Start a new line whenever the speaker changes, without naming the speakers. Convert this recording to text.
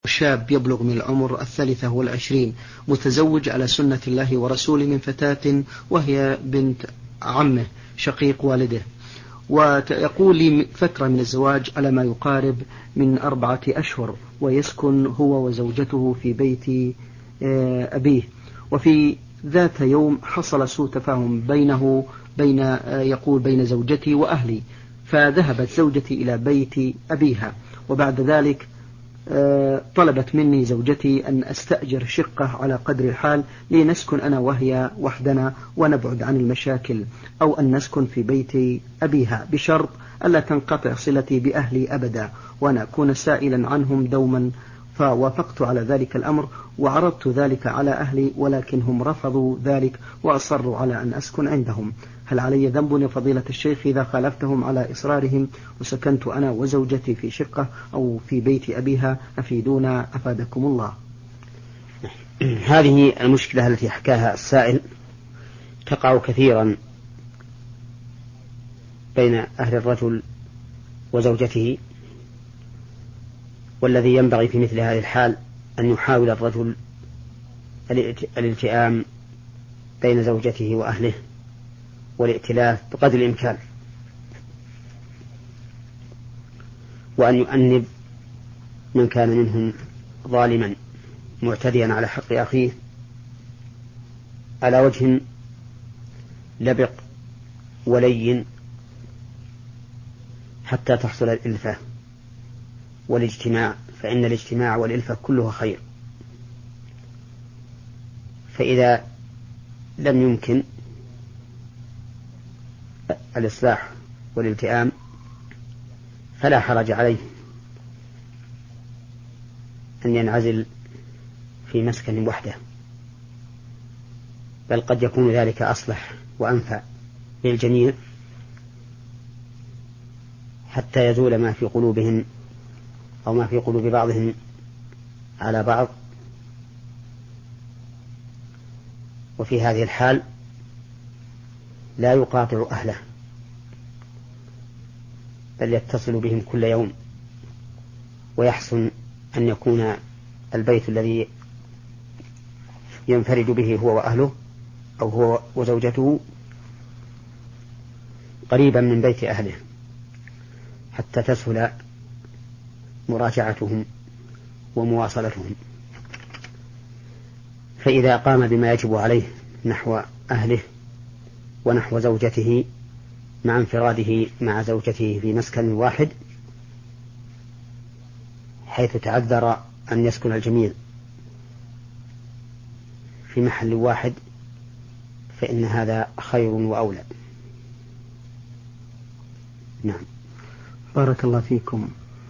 شاب يبلغ من العمر 23 متزوج على سنة الله ورسوله من فتاة وهي بنت عمه شقيق والده، ويقول لي فترة من الزواج على ما يقارب من 4 أشهر، ويسكن هو وزوجته في بيت أبيه. وفي ذات يوم حصل سوء تفاهم بين زوجتي وأهلي، فذهبت زوجتي إلى بيت أبيها، وبعد ذلك طلبت مني زوجتي أن أستأجر شقة على قدر الحال لنسكن أنا وهي وحدنا ونبعد عن المشاكل، أو أن نسكن في بيت أبيها بشرط ألا تنقطع صلتي بأهلي أبدا وأنا أكون سائلا عنهم دوما. فوافقت على ذلك الأمر وعرضت ذلك على أهلي، ولكن هم رفضوا ذلك وأصروا على أن أسكن عندهم. هل علي ذنب يا فضيلة الشيخ إذا خالفتهم على إصرارهم وسكنت أنا وزوجتي في شقة أو في بيت أبيها؟ أفيدونا أفادكم الله.
هذه المشكلة التي حكاها السائل تقع كثيرا بين أهل الرجل وزوجته، والذي ينبغي في مثل هذه الحال أن يحاول الرجل الالتئام بين زوجته وأهله والائتلاف بقدر الإمكان، وأن يؤنب من كان منهم ظالما معتديا على حق أخيه على وجه لبق ولين حتى تحصل الإلفة والاجتماع، فإن الاجتماع والإلفة كلها خير. فإذا لم يمكن الإصلاح والالتئام فلا حرج عليه أن ينعزل في مسكن وحده، بل قد يكون ذلك أصلح وأنفع للجميع حتى يزول ما في قلوبهم أو ما في قلوب بعضهم على بعض. وفي هذه الحال لا يقاطع أهله بل يتصل بهم كل يوم، ويحسن أن يكون البيت الذي ينفرد به هو وأهله أو هو وزوجته قريبا من بيت أهله حتى تسهل مراجعتهم ومواصلتهم. فإذا قام بما يجب عليه نحو أهله ونحو زوجته مع انفراده مع زوجته في مسكن واحد حيث تعذر أن يسكن الجميع في محل واحد، فإن هذا خير وأولى. نعم.
بارك الله فيكم.